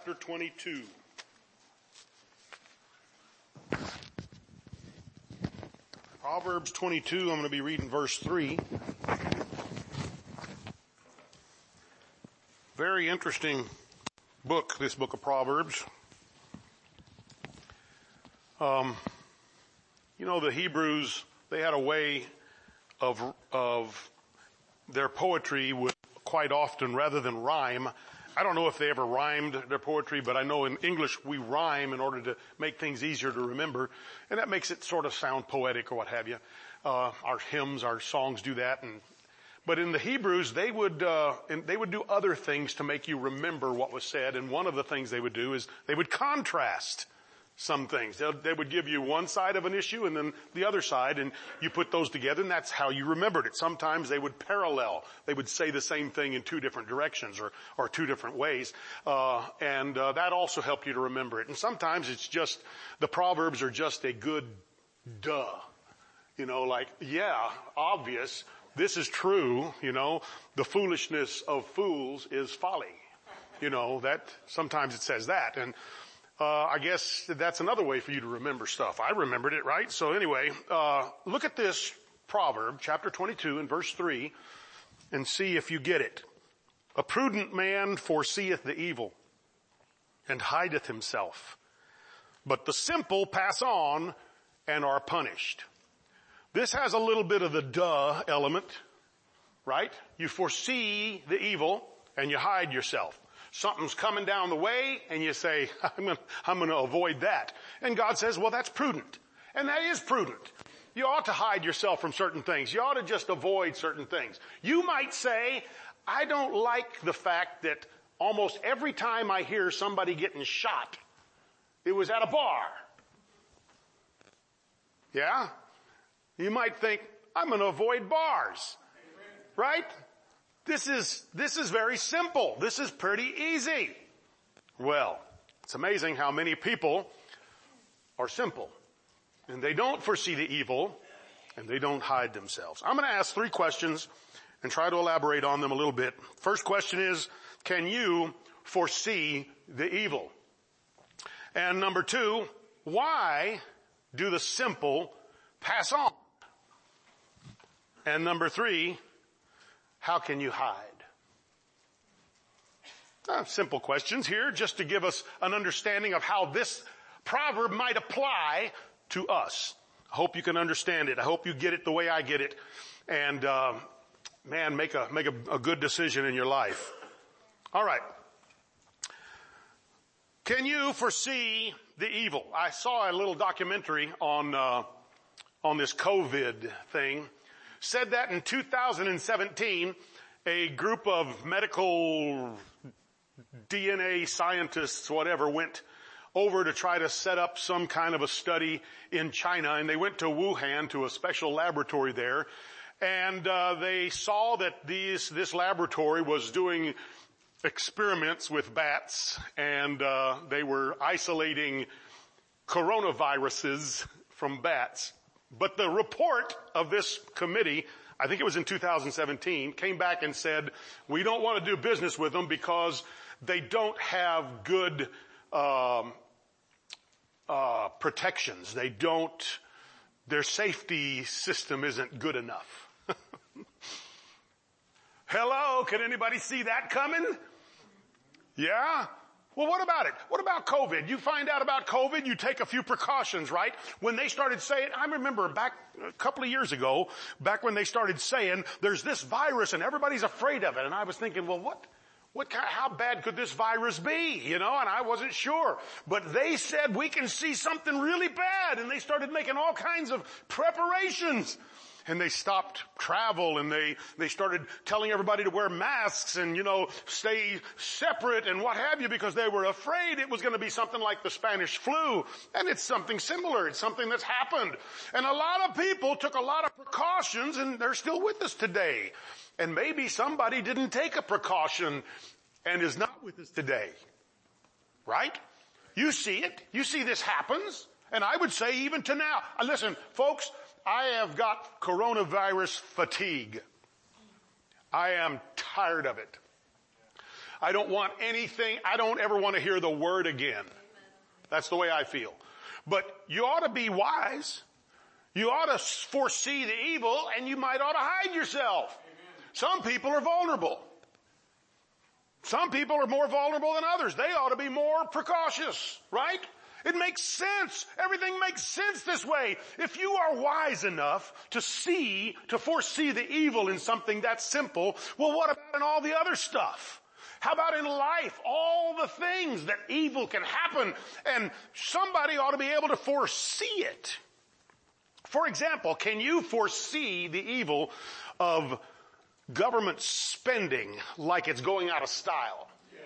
Chapter 22. Proverbs 22, I'm going to be reading verse 3. Very interesting book, this book of Proverbs. The Hebrews, they had a way of their poetry would quite often, rather than rhyme, I don't know if they ever rhymed their poetry, but I know in English we rhyme in order to make things easier to remember, and that makes it sort of sound poetic or what have you. Our hymns, our songs do that, but in the Hebrews they would do other things to make you remember what was said, and one of the things they would do is they would contrast some things. They would give you one side of an issue and then the other side, and you put those together, and that's how you remembered it. Sometimes they would parallel. They would say the same thing in two different directions or two different ways. That also helped you to remember it. And sometimes it's just, the Proverbs are just a good duh. Obvious. This is true, the foolishness of fools is folly. That, sometimes it says that. And I guess that's another way for you to remember stuff. I remembered it, right? So anyway, look at this proverb, chapter 22 and verse 3, and see if you get it. A prudent man foreseeth the evil and hideth himself, but the simple pass on and are punished. This has a little bit of the duh element, right? You foresee the evil and you hide yourself. Something's coming down the way and you say, I'm going to avoid that. And God says, well, that's prudent. And that is prudent. You ought to hide yourself from certain things. You ought to just avoid certain things. You might say, I don't like the fact that almost every time I hear somebody getting shot, it was at a bar. Yeah? You might think, I'm going to avoid bars. Right? This is very simple. This is pretty easy. Well, it's amazing how many people are simple. And they don't foresee the evil, and they don't hide themselves. I'm going to ask 3 questions and try to elaborate on them a little bit. First question is, can you foresee the evil? And number 2, why do the simple pass on? And number 3, how can you hide? Simple questions here just to give us an understanding of how this proverb might apply to us. I hope you can understand it. I hope you get it the way I get it. And, make a good decision in your life. All right. Can you foresee the evil? I saw a little documentary on this COVID thing. Said that in 2017, a group of medical DNA scientists, whatever, went over to try to set up some kind of a study in China, and they went to Wuhan to a special laboratory there, and they saw that this laboratory was doing experiments with bats, and they were isolating coronaviruses from bats. But the report of this committee, I think it was in 2017, came back and said, we don't want to do business with them because they don't have good protections. Their safety system isn't good enough. Hello, can anybody see that coming? Yeah? Well, what about it? What about COVID? You find out about COVID, you take a few precautions, right? When they started saying, I remember back a couple of years ago, back when they started saying, there's this virus and everybody's afraid of it. And I was thinking, well, how bad could this virus be? And I wasn't sure. But they said we can see something really bad, and they started making all kinds of preparations. And they stopped travel, and they started telling everybody to wear masks and, stay separate and what have you, because they were afraid it was going to be something like the Spanish flu. And it's something similar. It's something that's happened. And a lot of people took a lot of precautions, and they're still with us today. And maybe somebody didn't take a precaution and is not with us today. Right? You see it. You see this happens. And I would say even to now. Listen, folks, I have got coronavirus fatigue. I am tired of it. I don't want anything. I don't ever want to hear the word again. That's the way I feel. But you ought to be wise. You ought to foresee the evil, and you might ought to hide yourself. Some people are vulnerable. Some people are more vulnerable than others. They ought to be more precautious, right? It makes sense. Everything makes sense this way. If you are wise enough to foresee the evil in something that simple, well, what about in all the other stuff? How about in life? All the things that evil can happen, and somebody ought to be able to foresee it. For example, can you foresee the evil of government spending like it's going out of style?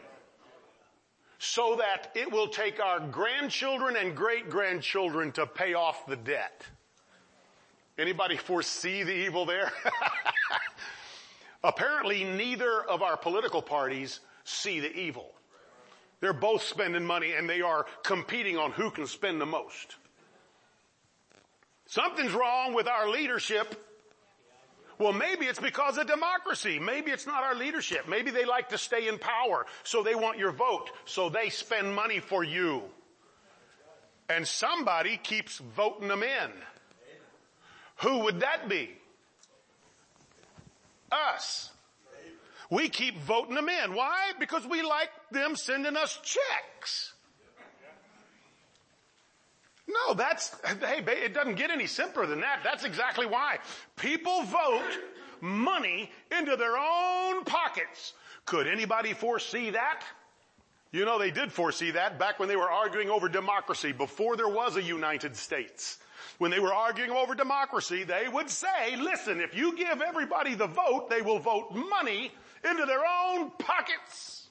So that it will take our grandchildren and great-grandchildren to pay off the debt. Anybody foresee the evil there? Apparently neither of our political parties see the evil. They're both spending money and they are competing on who can spend the most. Something's wrong with our leadership. Well, maybe it's because of democracy. Maybe it's not our leadership. Maybe they like to stay in power, so they want your vote, so they spend money for you. And somebody keeps voting them in. Who would that be? Us. We keep voting them in. Why? Because we like them sending us checks. No, it doesn't get any simpler than that. That's exactly why. People vote money into their own pockets. Could anybody foresee that? You know, they did foresee that back when they were arguing over democracy, before there was a United States. When they were arguing over democracy, they would say, listen, if you give everybody the vote, they will vote money into their own pockets.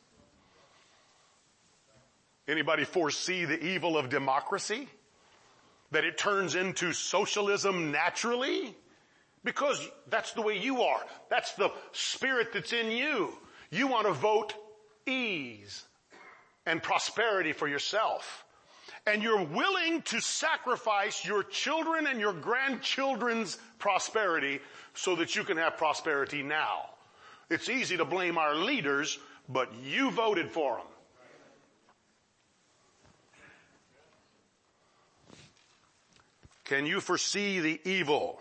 Anybody foresee the evil of democracy? That it turns into socialism naturally? Because that's the way you are. That's the spirit that's in you. You want to vote ease and prosperity for yourself. And you're willing to sacrifice your children and your grandchildren's prosperity so that you can have prosperity now. It's easy to blame our leaders, but you voted for them. Can you foresee the evil?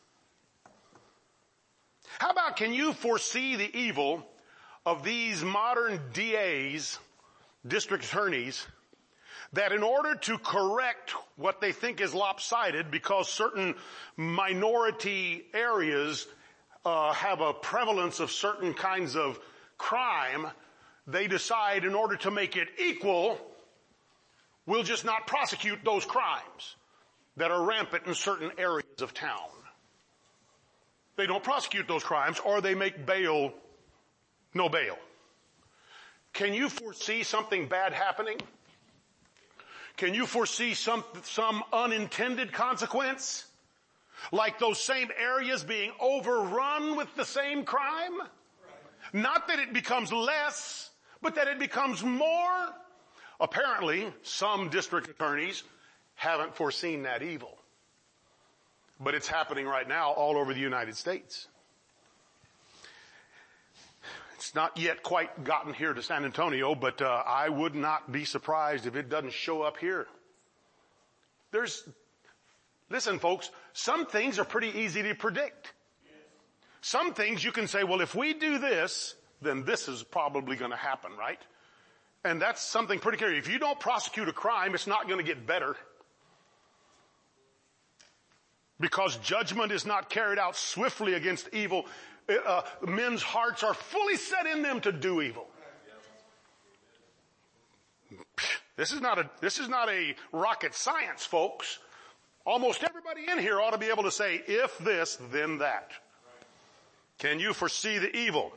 How about, can you foresee the evil of these modern DAs, district attorneys, that in order to correct what they think is lopsided because certain minority areas have a prevalence of certain kinds of crime, they decide in order to make it equal, we'll just not prosecute those crimes that are rampant in certain areas of town. They don't prosecute those crimes, or they make no bail. Can you foresee something bad happening? Can you foresee some unintended consequence? Like those same areas being overrun with the same crime? Not that it becomes less, but that it becomes more. Apparently, some district attorneys haven't foreseen that evil. But it's happening right now all over the United States. It's not yet quite gotten here to San Antonio, but I would not be surprised if it doesn't show up here. Listen folks, some things are pretty easy to predict. Some things you can say, well, if we do this, then this is probably going to happen, right? And that's something pretty clear. If you don't prosecute a crime, it's not going to get better. Because judgment is not carried out swiftly against evil. Men's hearts are fully set in them to do evil. This is not a rocket science, folks. Almost everybody in here ought to be able to say, if this, then that. Can you foresee the evil?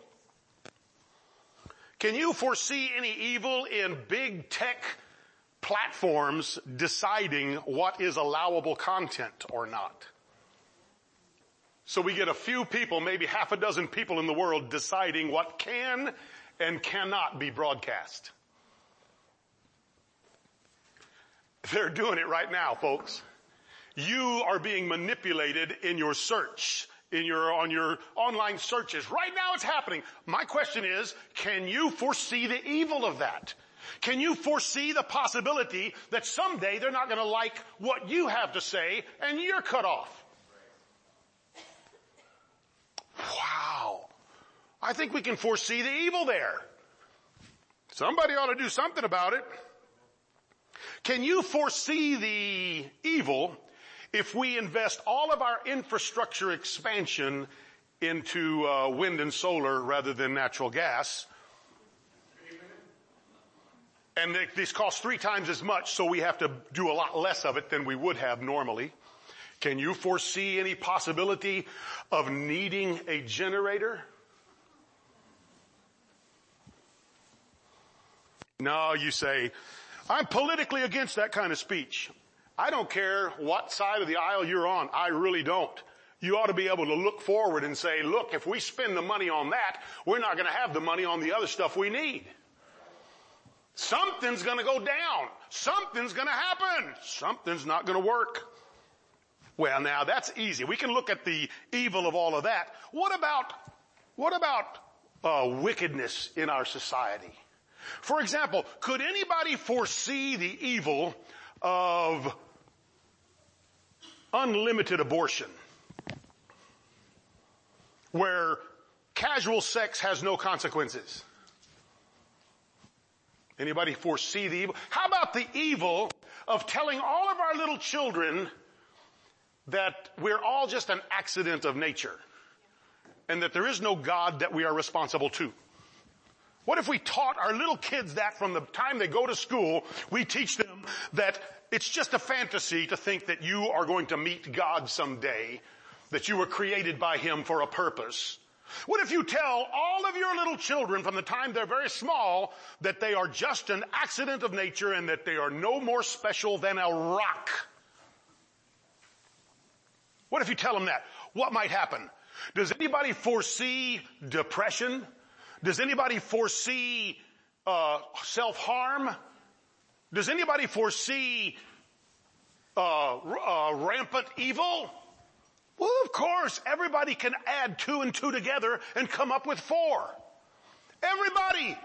Can you foresee any evil in big tech platforms deciding what is allowable content or not? So we get a few people, maybe half a dozen people in the world deciding what can and cannot be broadcast. They're doing it right now, folks. You are being manipulated in your search on your online searches. Right now it's happening. My question is, can you foresee the evil of that? Can you foresee the possibility that someday they're not going to like what you have to say and you're cut off? Wow. I think we can foresee the evil there. Somebody ought to do something about it. Can you foresee the evil if we invest all of our infrastructure expansion into wind and solar rather than natural gas? And this costs 3 times as much, so we have to do a lot less of it than we would have normally. Can you foresee any possibility of needing a generator? No, you say, I'm politically against that kind of speech. I don't care what side of the aisle you're on. I really don't. You ought to be able to look forward and say, look, if we spend the money on that, we're not going to have the money on the other stuff we need. Something's going to go down. Something's going to happen. Something's not going to work. Well, now that's easy. We can look at the evil of all of that. What about wickedness in our society? For example, could anybody foresee the evil of unlimited abortion, where casual sex has no consequences? Anybody foresee the evil? How about the evil of telling all of our little children that we're all just an accident of nature and that there is no God that we are responsible to? What if we taught our little kids that from the time they go to school, we teach them that it's just a fantasy to think that you are going to meet God someday, that you were created by Him for a purpose? What if you tell all of your little children from the time they're very small that they are just an accident of nature and that they are no more special than a rock? What if you tell them that? What might happen? Does anybody foresee depression? Does anybody foresee self-harm? Does anybody foresee rampant evil? Well, of course, everybody can add 2 and 2 together and come up with 4. Everybody.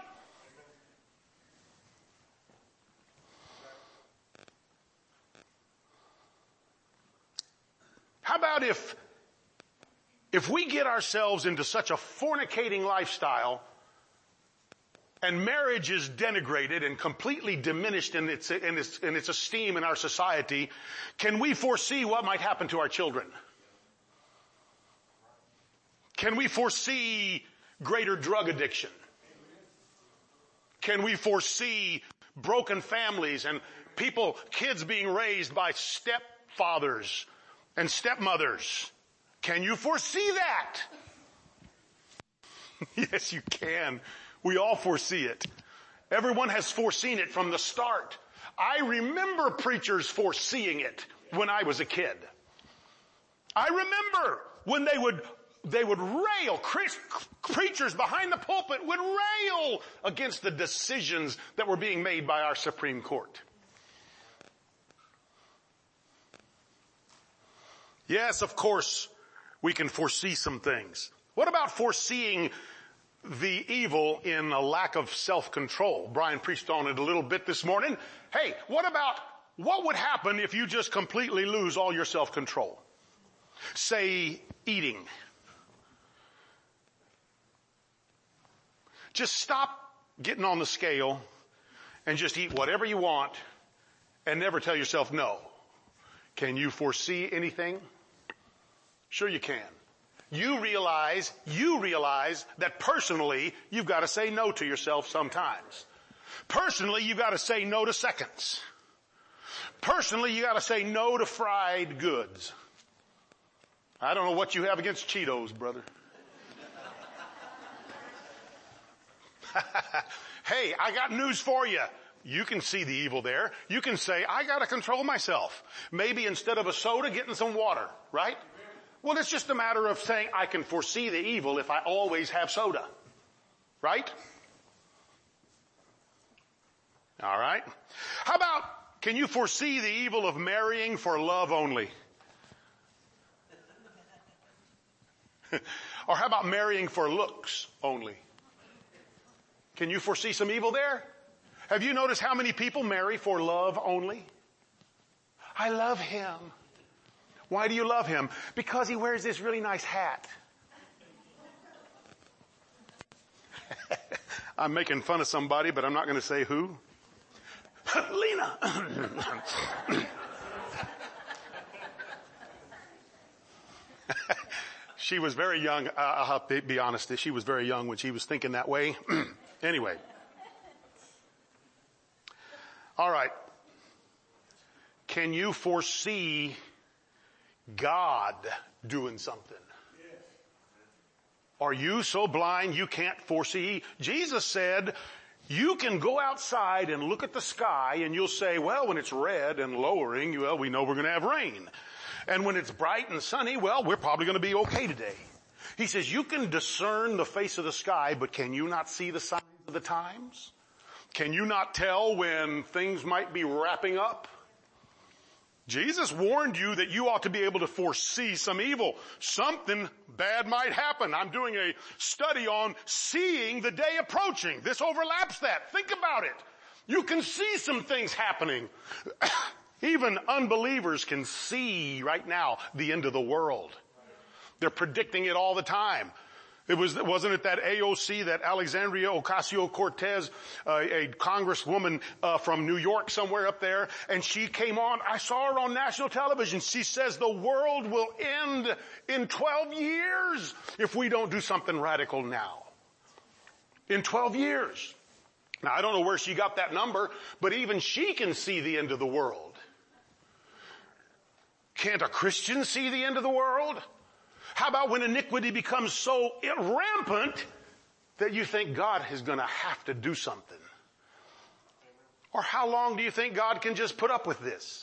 How about if we get ourselves into such a fornicating lifestyle and marriage is denigrated and completely diminished in its esteem in our society, can we foresee what might happen to our children? Can we foresee greater drug addiction? Can we foresee broken families and kids being raised by stepfathers and stepmothers? Can you foresee that? Yes, you can. We all foresee it. Everyone has foreseen it from the start. I remember preachers foreseeing it when I was a kid. I remember when they would rail, preachers behind the pulpit would rail against the decisions that were being made by our Supreme Court. Yes, of course, we can foresee some things. What about foreseeing the evil in a lack of self-control? Brian preached on it a little bit this morning. Hey, what would happen if you just completely lose all your self-control? Say, eating. Just stop getting on the scale and just eat whatever you want and never tell yourself no. Can you foresee anything? Sure you can. You realize that personally you've got to say no to yourself sometimes. Personally, you've got to say no to seconds. Personally, you got to say no to fried goods. I don't know what you have against Cheetos, brother. Hey, I got news for you. You can see the evil there. You can say, I got to control myself. Maybe instead of a soda, getting some water, right? Well, it's just a matter of saying I can foresee the evil if I always have soda. Right? All right. How about, can you foresee the evil of marrying for love only? Or how about marrying for looks only? Can you foresee some evil there? Have you noticed how many people marry for love only? I love him. Why do you love him? Because he wears this really nice hat. I'm making fun of somebody, but I'm not going to say who. Lena. She was very young. I'll have to be honest. She was very young when she was thinking that way. Anyway. All right. Can you foresee God doing something? Are you so blind you can't foresee? Jesus said, you can go outside and look at the sky and you'll say, well, when it's red and lowering, well, we know we're going to have rain. And when it's bright and sunny, well, we're probably going to be okay today. He says, you can discern the face of the sky, but can you not see the signs of the times? Can you not tell when things might be wrapping up? Jesus warned you that you ought to be able to foresee some evil. Something bad might happen. I'm doing a study on seeing the day approaching. This overlaps that. Think about it. You can see some things happening. Even unbelievers can see right now the end of the world. They're predicting it all the time. Wasn't it that AOC, that Alexandria Ocasio-Cortez, a congresswoman from New York somewhere up there, and she came on, I saw her on national television. She says the world will end in 12 years if we don't do something radical now. In 12 years. Now, I don't know where she got that number, but even she can see the end of the world. Can't a Christian see the end of the world? How about when iniquity becomes so rampant that you think God is going to have to do something? Or how long do you think God can just put up with this?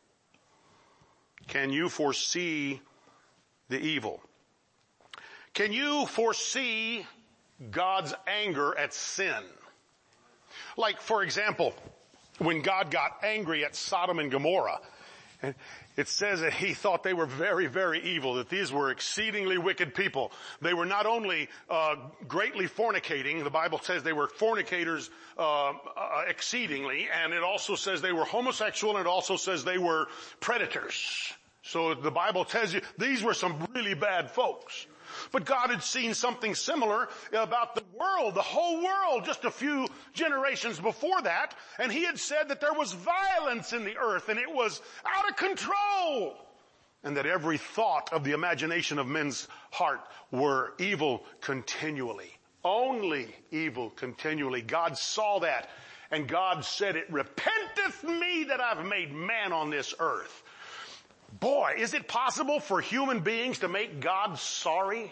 Can you foresee the evil? Can you foresee God's anger at sin? Like, for example, when God got angry at Sodom and Gomorrah, it says that he thought they were very, very evil, that these were exceedingly wicked people. They were not only greatly fornicating, the Bible says they were fornicators exceedingly, and it also says they were homosexual, and it also says they were predators. So the Bible tells you these were some really bad folks. But God had seen something similar about the world, the whole world, just a few generations before that. And he had said that there was violence in the earth and it was out of control. And that every thought of the imagination of men's heart were evil continually. Only evil continually. God saw that. And God said, it repenteth me that I've made man on this earth. Boy, is it possible for human beings to make God sorry?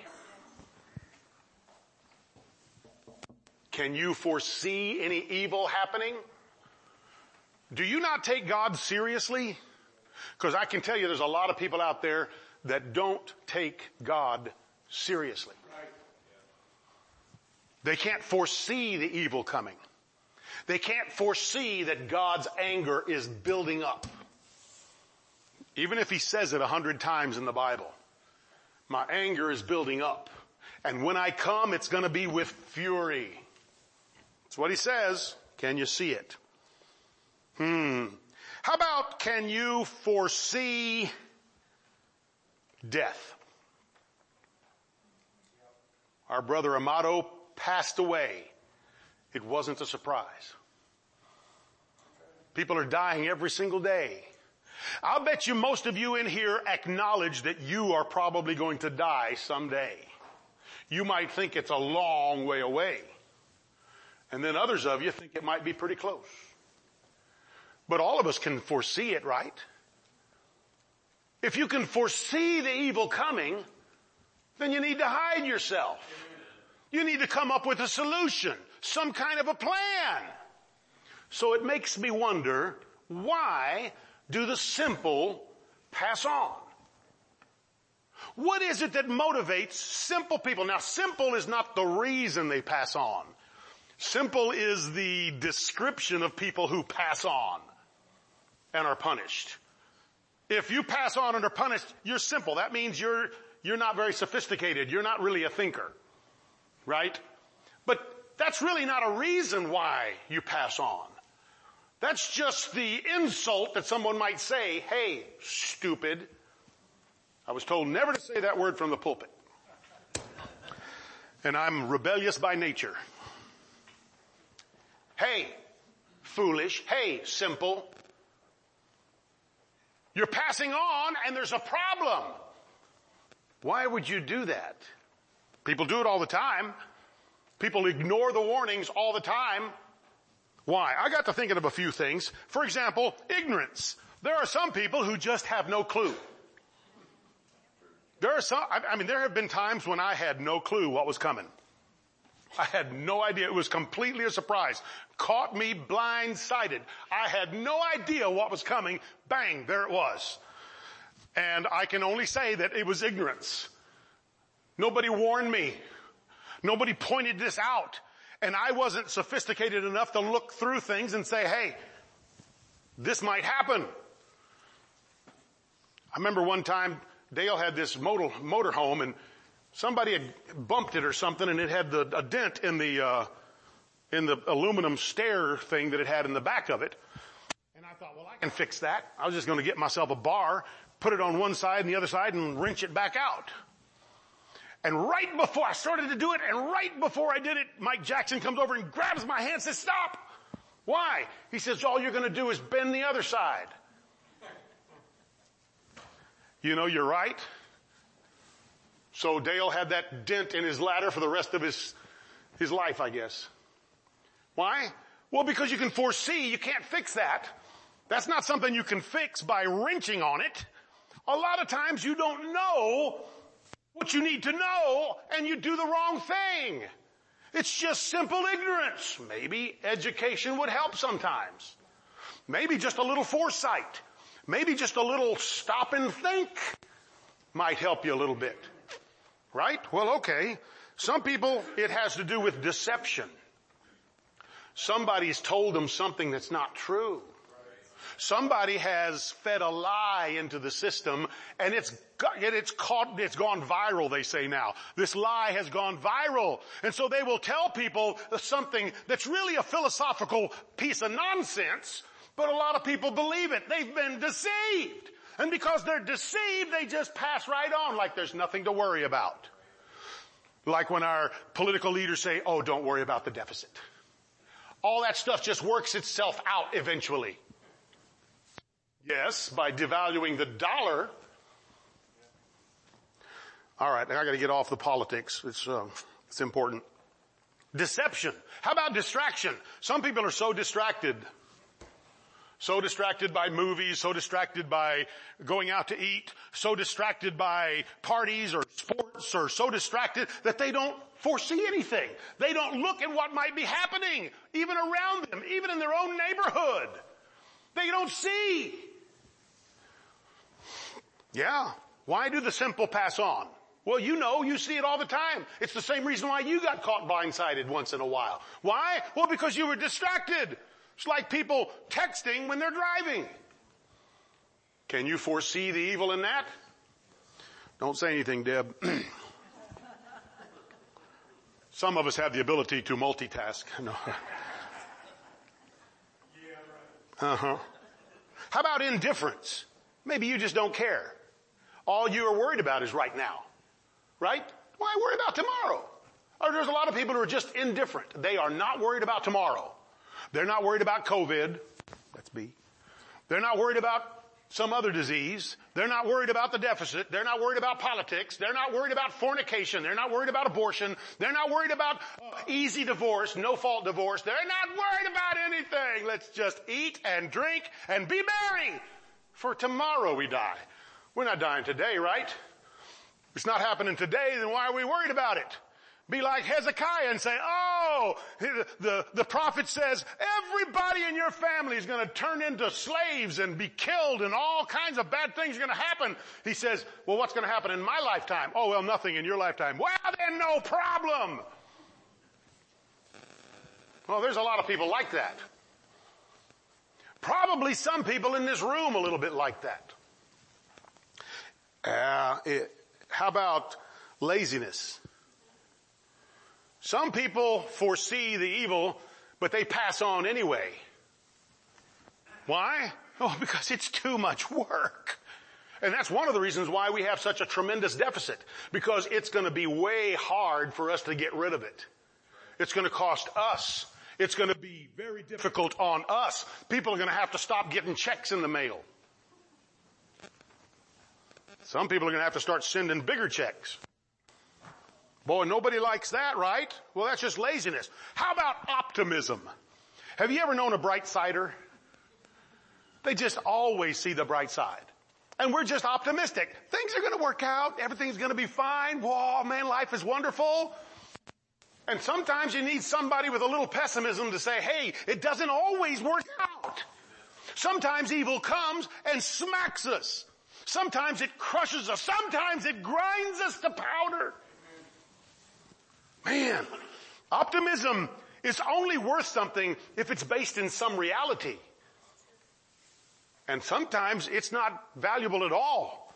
Can you foresee any evil happening? Do you not take God seriously? Because I can tell you there's a lot of people out there that don't take God seriously. They can't foresee the evil coming. They can't foresee that God's anger is building up. Even if he says it 100 times in the Bible, my anger is building up. And when I come, it's going to be with fury. That's what he says. Can you see it? How about can you foresee death? Our brother Amato passed away. It wasn't a surprise. People are dying every single day. I'll bet you most of you in here acknowledge that you are probably going to die someday. You might think it's a long way away. And then others of you think it might be pretty close. But all of us can foresee it, right? If you can foresee the evil coming, then you need to hide yourself. You need to come up with a solution, some kind of a plan. So it makes me wonder, why do the simple pass on? What is it that motivates simple people? Now, simple is not the reason they pass on. Simple is the description of people who pass on and are punished. If you pass on and are punished, you're simple. That means you're you're not very sophisticated. You're not really a thinker. Right? But that's really not a reason why you pass on. That's just the insult that someone might say, hey, stupid. I was told never to say that word from the pulpit. And I'm rebellious by nature. Hey, foolish. Hey, simple. You're passing on and there's a problem. Why would you do that? People do it all the time. People ignore the warnings all the time. Why? I got to thinking of a few things. For example, ignorance. There are some people who just have no clue. There have been times when I had no clue what was coming. I had no idea. It was completely a surprise. Caught me blindsided. I had no idea what was coming. Bang, there it was. And I can only say that it was ignorance. Nobody warned me. Nobody pointed this out. And I wasn't sophisticated enough to look through things and say, hey, this might happen. I remember one time Dale had this motor home and somebody had bumped it or something and it had a dent in the aluminum stair thing that it had in the back of it. And I thought, well, I can fix that. I was just going to get myself a bar, put it on one side and the other side and wrench it back out. And right before I started to do it, and right before I did it, Mike Jackson comes over and grabs my hand and says, stop. Why? He says, all you're going to do is bend the other side. You know, you're right. So Dale had that dent in his ladder for the rest of his life, I guess. Why? Well, because you can foresee, you can't fix that. That's not something you can fix by wrenching on it. A lot of times you don't know what you need to know, and you do the wrong thing. It's just simple ignorance. Maybe education would help sometimes. Maybe just a little foresight. Maybe just a little stop and think might help you a little bit. Right? Well, okay. Some people, it has to do with deception. Somebody's told them something that's not true. Somebody has fed a lie into the system and it's gone viral, they say now. This lie has gone viral. And so they will tell people something that's really a philosophical piece of nonsense, but a lot of people believe it. They've been deceived. And because they're deceived, they just pass right on like there's nothing to worry about. Like when our political leaders say, oh, don't worry about the deficit. All that stuff just works itself out eventually. Yes, by devaluing the dollar. All right, I got to get off the politics. It's important. Deception. How about distraction? Some people are so distracted. So distracted by movies, so distracted by going out to eat, so distracted by parties or sports, or so distracted that they don't foresee anything. They don't look at what might be happening, even around them, even in their own neighborhood. They don't see. Yeah. Why do the simple pass on? Well, you see it all the time. It's the same reason why you got caught blindsided once in a while. Why? Well, because you were distracted. It's like people texting when they're driving. Can you foresee the evil in that? Don't say anything, Deb. Some of us have the ability to multitask. No. Uh-huh. How about indifference? Maybe you just don't care. All you are worried about is right now. Right? Why worry about tomorrow? Or there's a lot of people who are just indifferent. They are not worried about tomorrow. They're not worried about COVID. That's B. They're not worried about some other disease. They're not worried about the deficit. They're not worried about politics. They're not worried about fornication. They're not worried about abortion. They're not worried about easy divorce, no fault divorce. They're not worried about anything. Let's just eat and drink and be merry. For tomorrow we die. We're not dying today, right? If it's not happening today, then why are we worried about it? Be like Hezekiah and say, oh, the prophet says everybody in your family is going to turn into slaves and be killed and all kinds of bad things are going to happen. He says, well, what's going to happen in my lifetime? Oh, well, nothing in your lifetime. Well, then no problem. Well, there's a lot of people like that. Probably some people in this room a little bit like that. How about laziness? Some people foresee the evil, but they pass on anyway. Why? Oh, because it's too much work. And that's one of the reasons why we have such a tremendous deficit, because it's going to be way hard for us to get rid of it. It's going to cost us. It's going to be very difficult on us. People are going to have to stop getting checks in the mail. Some people are going to have to start sending bigger checks. Boy, nobody likes that, right? Well, that's just laziness. How about optimism? Have you ever known a bright sider? They just always see the bright side. And we're just optimistic. Things are going to work out. Everything's going to be fine. Whoa, man, life is wonderful. And sometimes you need somebody with a little pessimism to say, hey, it doesn't always work out. Sometimes evil comes and smacks us. Sometimes it crushes us. Sometimes it grinds us to powder. Man, optimism is only worth something if it's based in some reality. And sometimes it's not valuable at all.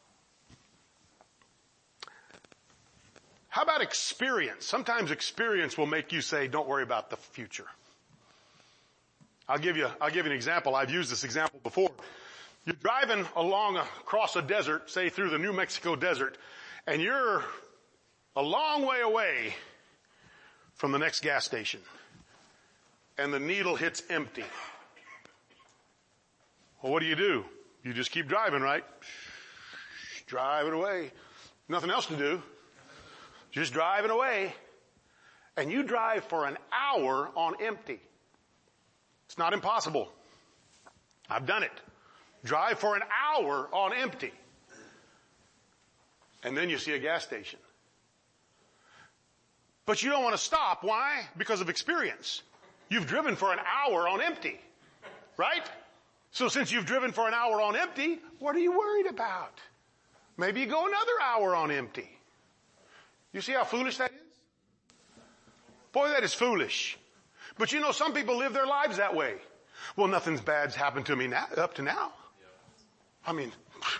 How about experience? Sometimes experience will make you say, don't worry about the future. I'll give you an example. I've used this example before. You're driving across a desert, say through the New Mexico desert, and you're a long way away from the next gas station. And the needle hits empty. Well, what do? You just keep driving, right? Driving away. Nothing else to do. Just driving away. And you drive for an hour on empty. It's not impossible. I've done it. Drive for an hour on empty. And then you see a gas station. But you don't want to stop. Why? Because of experience. You've driven for an hour on empty. Right? So since you've driven for an hour on empty, what are you worried about? Maybe you go another hour on empty. You see how foolish that is? Boy, that is foolish. But you know, some people live their lives that way. Well, nothing's bad's happened to me up to now. I mean,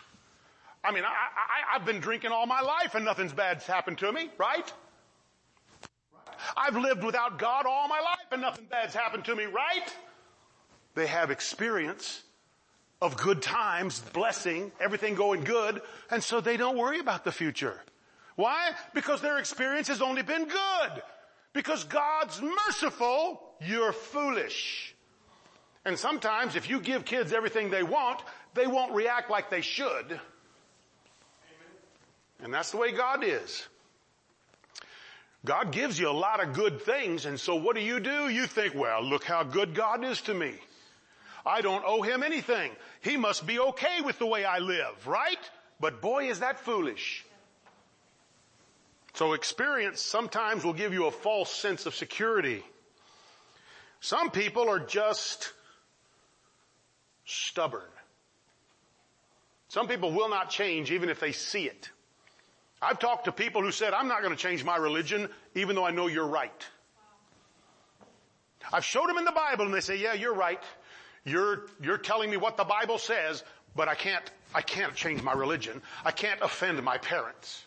I've been drinking all my life and nothing's bad's happened to me, right? I've lived without God all my life and nothing bad's happened to me, right? They have experience of good times, blessing, everything going good, and so they don't worry about the future. Why? Because their experience has only been good. Because God's merciful, you're foolish. And sometimes if you give kids everything they won't react like they should. Amen. And that's the way God is. God gives you a lot of good things, and so what do? You think, well, look how good God is to me. I don't owe him anything. He must be okay with the way I live, right? But boy, is that foolish. So experience sometimes will give you a false sense of security. Some people are just stubborn. Some people will not change even if they see it. I've talked to people who said, I'm not going to change my religion even though I know you're right. I've showed them in the Bible and they say, yeah, you're right. You're telling me what the Bible says, but I can't change my religion. I can't offend my parents.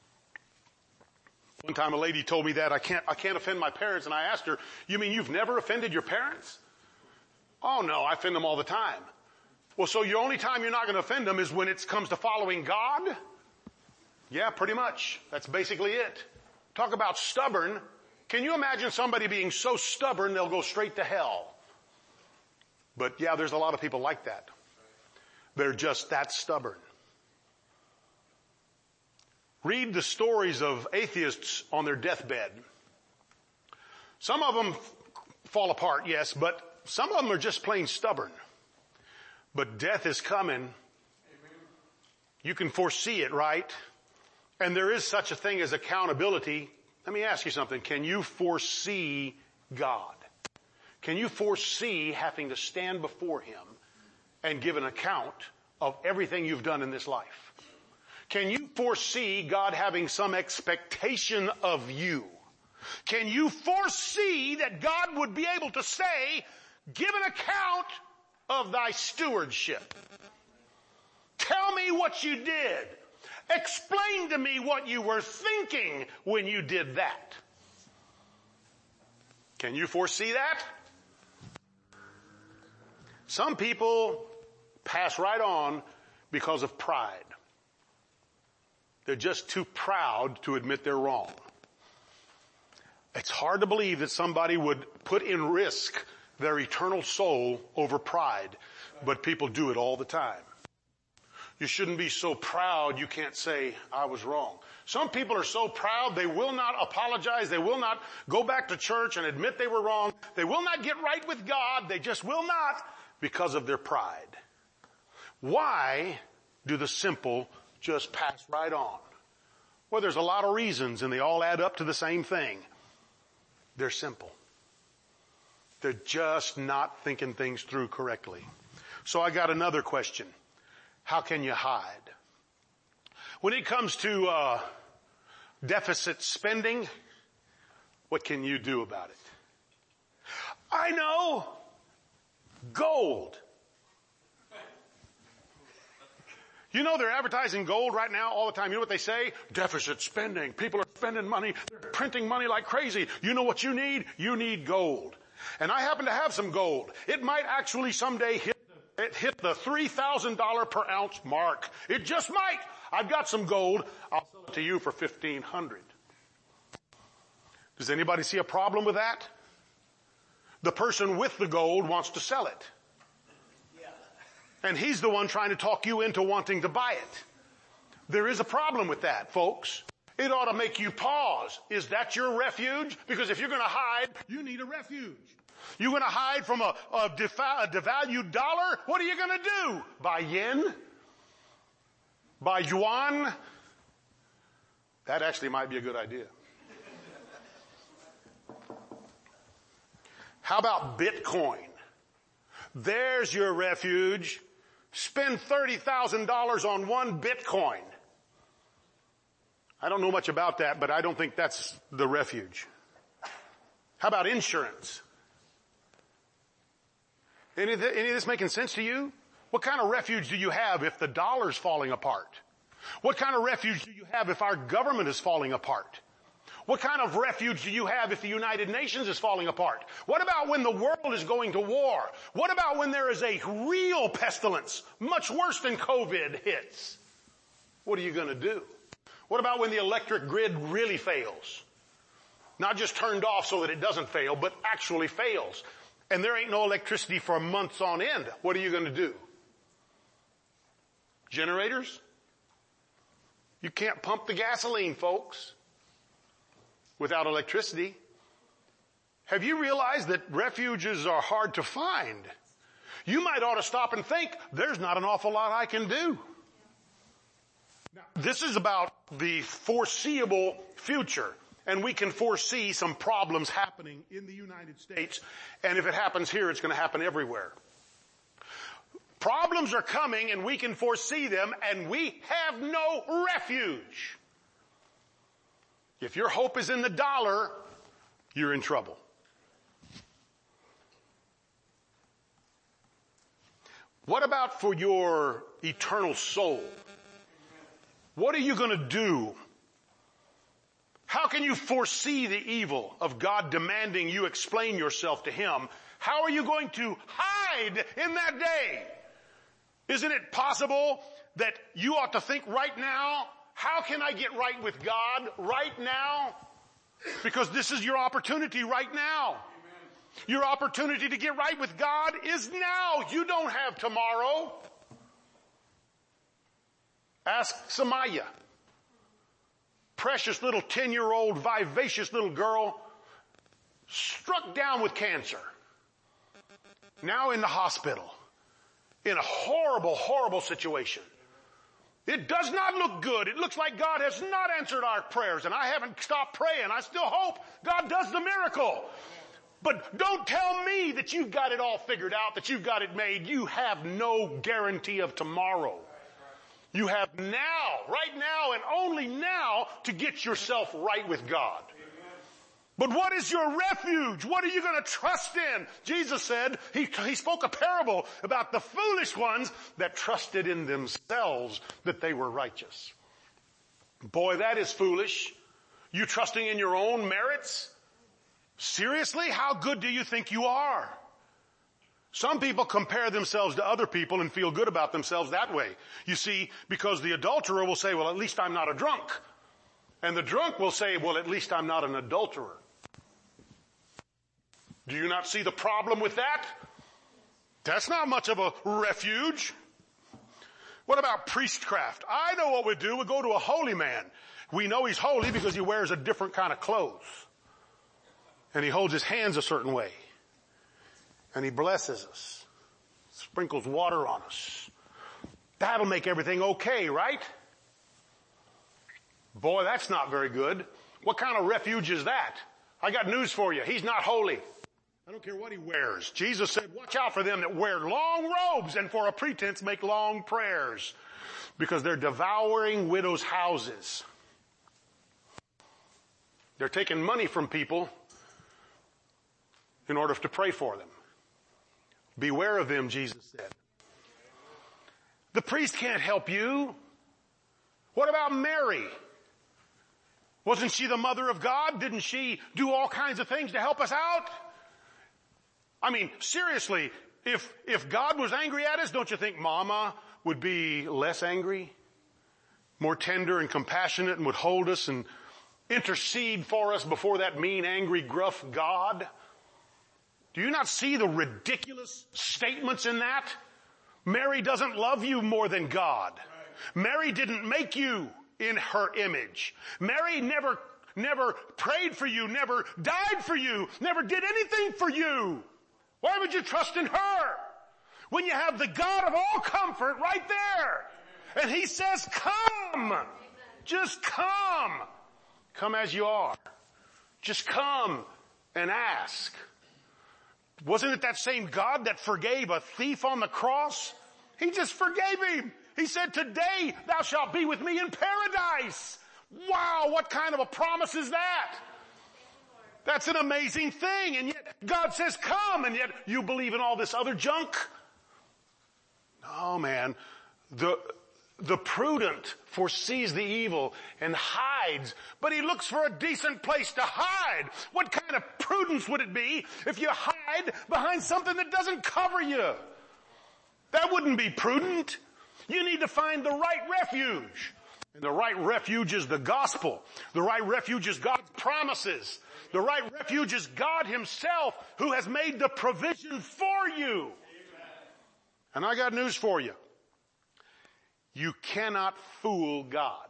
One time a lady told me that I can't offend my parents, and I asked her, you mean you've never offended your parents? Oh no, I offend them all the time. Well, so your only time you're not going to offend them is when it comes to following God? Yeah, pretty much. That's basically it. Talk about stubborn. Can you imagine somebody being so stubborn they'll go straight to hell? But yeah, there's a lot of people like that. They're just that stubborn. Read the stories of atheists on their deathbed. Some of them fall apart, yes, but some of them are just plain stubborn. But death is coming. You can foresee it, right? And there is such a thing as accountability. Let me ask you something. Can you foresee God? Can you foresee having to stand before him and give an account of everything you've done in this life? Can you foresee God having some expectation of you? Can you foresee that God would be able to say, give an account of thy stewardship? Tell me what you did. Explain to me what you were thinking when you did that. Can you foresee that? Some people pass right on because of pride. They're just too proud to admit they're wrong. It's hard to believe that somebody would put in risk their eternal soul over pride, but people do it all the time. You shouldn't be so proud you can't say, I was wrong. Some people are so proud they will not apologize. They will not go back to church and admit they were wrong. They will not get right with God. They just will not because of their pride. Why do the simple just pass right on? Well, there's a lot of reasons, and they all add up to the same thing. They're simple. They're just not thinking things through correctly. So I got another question. How can you hide? When it comes to deficit spending, what can you do about it? I know. Gold. You know they're advertising gold right now all the time. You know what they say? Deficit spending. People are spending money. They're printing money like crazy. You know what you need? You need gold. And I happen to have some gold. It might actually someday hit the $3,000 per ounce mark. It just might. I've got some gold. I'll sell it to you for $1,500. Does anybody see a problem with that? The person with the gold wants to sell it. And he's the one trying to talk you into wanting to buy it. There is a problem with that, folks. It ought to make you pause. Is that your refuge? Because if you're going to hide, you need a refuge. You're going to hide from a devalued dollar? What are you going to do? Buy yen? Buy yuan? That actually might be a good idea. How about Bitcoin? There's your refuge. Spend $30,000 on one Bitcoin. I don't know much about that, but I don't think that's the refuge. How about insurance? Any of this making sense to you? What kind of refuge do you have if the dollar's falling apart? What kind of refuge do you have if our government is falling apart? What kind of refuge do you have if the United Nations is falling apart? What about when the world is going to war? What about when there is a real pestilence, much worse than COVID hits? What are you going to do? What about when the electric grid really fails? Not just turned off so that it doesn't fail, but actually fails. And there ain't no electricity for months on end. What are you going to do? Generators? You can't pump the gasoline, folks, without electricity. Have you realized that refuges are hard to find? You might ought to stop and think, there's not an awful lot I can do. Now, this is about the foreseeable future, and we can foresee some problems happening in the United States, and if it happens here, it's going to happen everywhere. Problems are coming, and we can foresee them, and we have no refuge. If your hope is in the dollar, you're in trouble. What about for your eternal soul? What are you going to do? How can you foresee the evil of God demanding you explain yourself to Him? How are you going to hide in that day? Isn't it possible that you ought to think right now, how can I get right with God right now? Because this is your opportunity right now. Amen. Your opportunity to get right with God is now. You don't have tomorrow. Ask Samaya. Precious little 10-year-old vivacious little girl struck down with cancer. Now in the hospital. In a horrible, horrible situation. It does not look good. It looks like God has not answered our prayers, and I haven't stopped praying. I still hope God does the miracle. But don't tell me that you've got it all figured out, that you've got it made. You have no guarantee of tomorrow. You have now, right now, and only now to get yourself right with God. But what is your refuge? What are you going to trust in? Jesus said, he spoke a parable about the foolish ones that trusted in themselves that they were righteous. Boy, that is foolish. You trusting in your own merits? Seriously? How good do you think you are? Some people compare themselves to other people and feel good about themselves that way. You see, because the adulterer will say, well, at least I'm not a drunk. And the drunk will say, well, at least I'm not an adulterer. Do you not see the problem with that? That's not much of a refuge. What about priestcraft? I know what we do. We go to a holy man. We know he's holy because he wears a different kind of clothes. And he holds his hands a certain way. And he blesses us. Sprinkles water on us. That'll make everything okay, right? Boy, that's not very good. What kind of refuge is that? I got news for you. He's not holy. I don't care what he wears. Jesus said, watch out for them that wear long robes and for a pretense make long prayers, because they're devouring widows' houses. They're taking money from people in order to pray for them. Beware of them, Jesus said. The priest can't help you. What about Mary? Wasn't she the mother of God? Didn't she do all kinds of things to help us out? I mean, seriously, if God was angry at us, don't you think Mama would be less angry? More tender and compassionate, and would hold us and intercede for us before that mean, angry, gruff God? Do you not see the ridiculous statements in that? Mary doesn't love you more than God. Mary didn't make you in her image. Mary never prayed for you, never died for you, never did anything for you. Why would you trust in her when you have the God of all comfort right there? And he says, come. Just come. Come as you are. Just come and ask. Wasn't it that same God that forgave a thief on the cross? He just forgave him. He said, today thou shalt be with me in paradise. Wow, what kind of a promise is that? That's an amazing thing. And yet God says, come, and yet you believe in all this other junk? No, man. The prudent foresees the evil and hides, but he looks for a decent place to hide. What kind of prudence would it be if you hide behind something that doesn't cover you? That wouldn't be prudent. You need to find the right refuge. And the right refuge is the gospel. The right refuge is God's promises. The right refuge is God himself, who has made the provision for you. Amen. And I got news for you. You cannot fool God.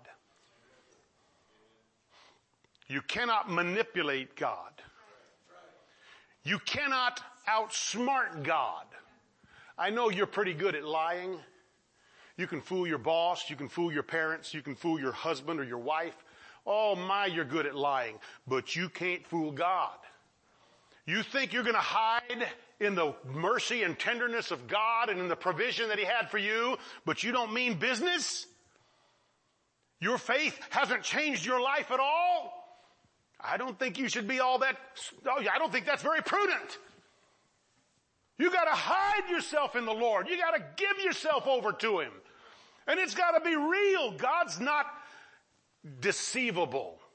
You cannot manipulate God. You cannot outsmart God. I know you're pretty good at lying. You can fool your boss. You can fool your parents. You can fool your husband or your wife. Oh my, you're good at lying. But you can't fool God. You think you're going to hide in the mercy and tenderness of God and in the provision that he had for you, but you don't mean business? Your faith hasn't changed your life at all? I don't think you should be all that. I don't think that's very prudent. You got to hide yourself in the Lord. You got to give yourself over to him. And it's got to be real. God's not deceivable.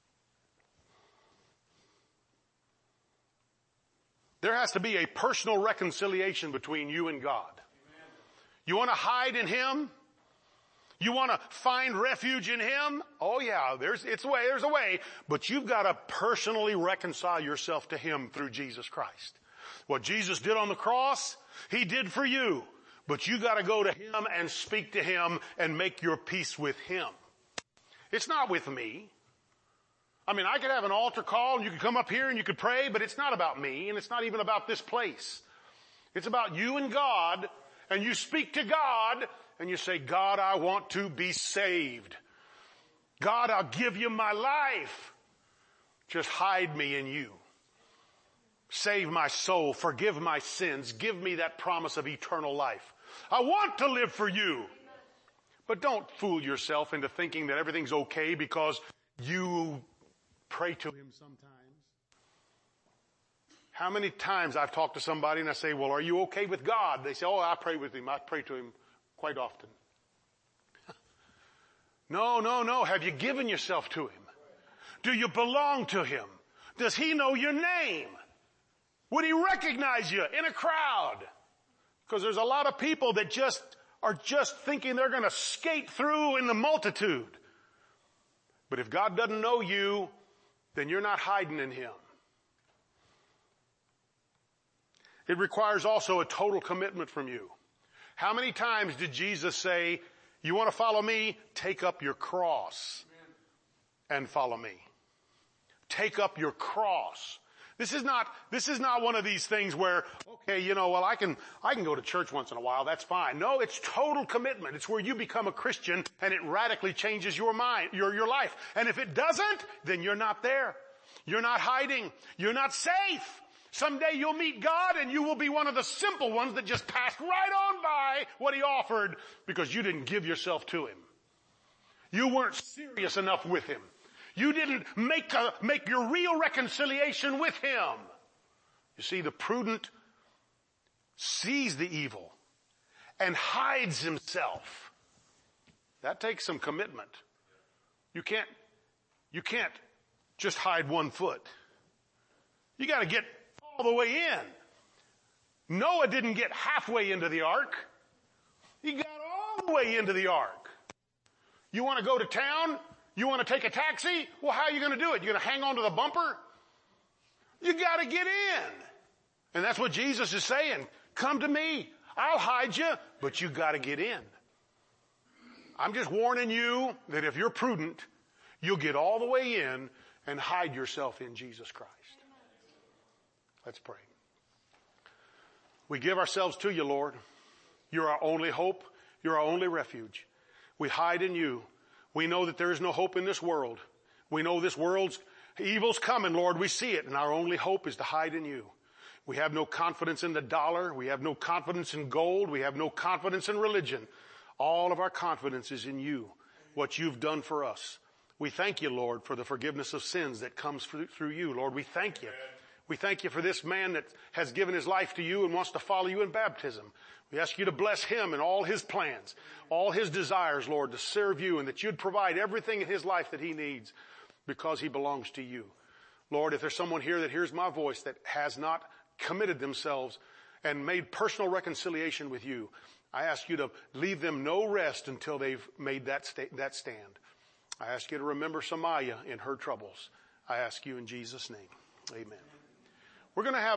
There has to be a personal reconciliation between you and God. Amen. You want to hide in him? You want to find refuge in him? Oh yeah, there's a way. But you've got to personally reconcile yourself to him through Jesus Christ. What Jesus did on the cross, he did for you. But you got to go to him and speak to him and make your peace with him. It's not with me. I mean, I could have an altar call and you could come up here and you could pray, but it's not about me and it's not even about this place. It's about you and God, and you speak to God and you say, God, I want to be saved. God, I'll give you my life. Just hide me in you. Save my soul. Forgive my sins. Give me that promise of eternal life. I want to live for you. But don't fool yourself into thinking that everything's okay because you pray to him sometimes. How many times I've talked to somebody and I say, well, are you okay with God? They say, oh, I pray with him. I pray to him quite often. No, no, no. Have you given yourself to him? Do you belong to him? Does he know your name? Would he recognize you in a crowd? Because there's a lot of people that are just thinking they're going to skate through in the multitude. But if God doesn't know you, then you're not hiding in him. It requires also a total commitment from you. How many times did Jesus say, you want to follow me? Take up your cross and follow me. Take up your cross. This is not one of these things where, okay, I can go to church once in a while. That's fine. No, it's total commitment. It's where you become a Christian and it radically changes your mind, your life. And if it doesn't, then you're not there. You're not hiding. You're not safe. Someday you'll meet God and you will be one of the simple ones that just passed right on by what he offered because you didn't give yourself to him. You weren't serious enough with him. You didn't make your real reconciliation with him. You see, the prudent sees the evil and hides himself. That takes some commitment. You can't just hide one foot. You got to get all the way in. Noah didn't get halfway into the ark. He got all the way into the ark. You want to go to town? You want to take a taxi? Well, how are you going to do it? You're going to hang on to the bumper? You got to get in. And that's what Jesus is saying. Come to me. I'll hide you, but you got to get in. I'm just warning you that if you're prudent, you'll get all the way in and hide yourself in Jesus Christ. Let's pray. We give ourselves to you, Lord. You're our only hope. You're our only refuge. We hide in you. We know that there is no hope in this world. We know this world's evil's coming, Lord. We see it, and our only hope is to hide in you. We have no confidence in the dollar. We have no confidence in gold. We have no confidence in religion. All of our confidence is in you, what you've done for us. We thank you, Lord, for the forgiveness of sins that comes through you, Lord. We thank you. We thank you for this man that has given his life to you and wants to follow you in baptism. We ask you to bless him and all his plans, all his desires, Lord, to serve you, and that you'd provide everything in his life that he needs because he belongs to you. Lord, if there's someone here that hears my voice that has not committed themselves and made personal reconciliation with you, I ask you to leave them no rest until they've made that stand. I ask you to remember Samaya in her troubles. I ask you in Jesus' name. Amen. We're going to have